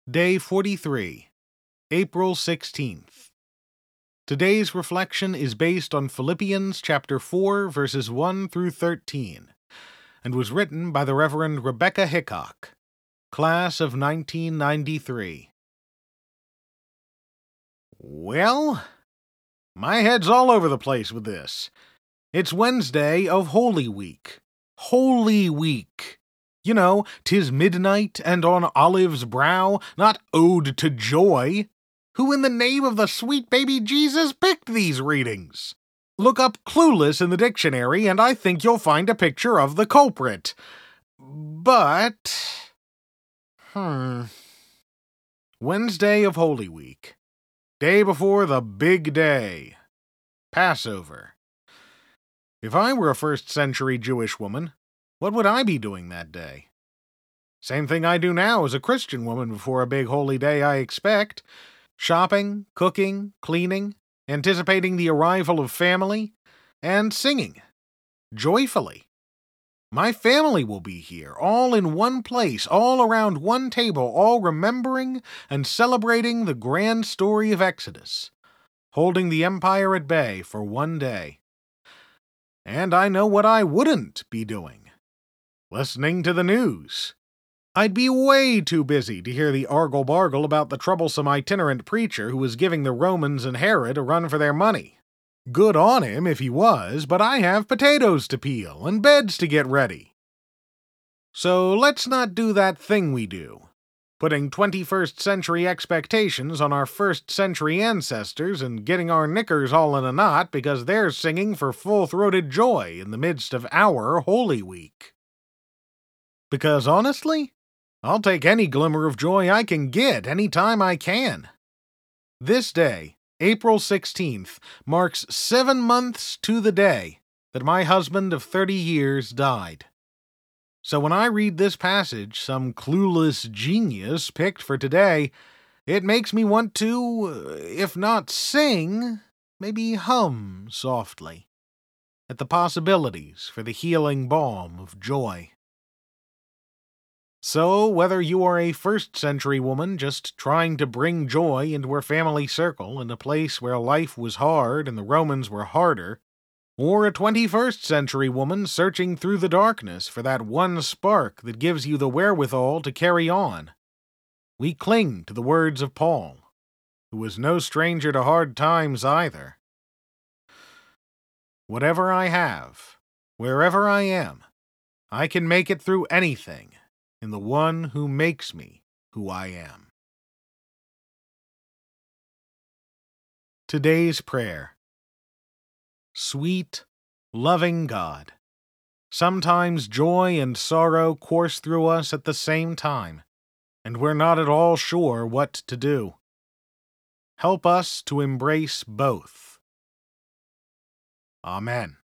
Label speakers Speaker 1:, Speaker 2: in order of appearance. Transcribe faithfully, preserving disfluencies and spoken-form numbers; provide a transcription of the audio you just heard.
Speaker 1: Day forty-three, April sixteenth. Today's reflection is based on Philippians chapter four, verses one through thirteen, and was written by the Reverend Rebecca Hickok, class of nineteen ninety-three. Well, my head's all over the place with this. It's Wednesday of Holy Week. Holy Week. You know, 'tis midnight and on Olive's brow, not ode to joy. Who in the name of the sweet baby Jesus picked these readings? Look up clueless in the dictionary and I think you'll find a picture of the culprit. But... Hmm... Wednesday of Holy Week. Day before the big day. Passover. If I were a first century Jewish woman, what would I be doing that day? Same thing I do now as a Christian woman before a big holy day, I expect. Shopping, cooking, cleaning, anticipating the arrival of family, and singing. Joyfully. My family will be here, all in one place, all around one table, all remembering and celebrating the grand story of Exodus, holding the empire at bay for one day. And I know what I wouldn't be doing. Listening to the news. I'd be way too busy to hear the argle-bargle about the troublesome itinerant preacher who was giving the Romans and Herod a run for their money. Good on him if he was, but I have potatoes to peel and beds to get ready. So let's not do that thing we do, putting twenty-first century expectations on our first century ancestors and getting our knickers all in a knot because they're singing for full-throated joy in the midst of our Holy Week. Because honestly, I'll take any glimmer of joy I can get any time I can. This day, April sixteenth, marks seven months to the day that my husband of thirty years died. So when I read this passage some clueless genius picked for today, it makes me want to, if not sing, maybe hum softly at the possibilities for the healing balm of joy. So, whether you are a first century woman just trying to bring joy into her family circle in a place where life was hard and the Romans were harder, or a twenty-first century woman searching through the darkness for that one spark that gives you the wherewithal to carry on, we cling to the words of Paul, who was no stranger to hard times either. Whatever I have, wherever I am, I can make it through anything in the one who makes me who I am. Today's prayer. Sweet, loving God, sometimes joy and sorrow course through us at the same time, and we're not at all sure what to do. Help us to embrace both. Amen.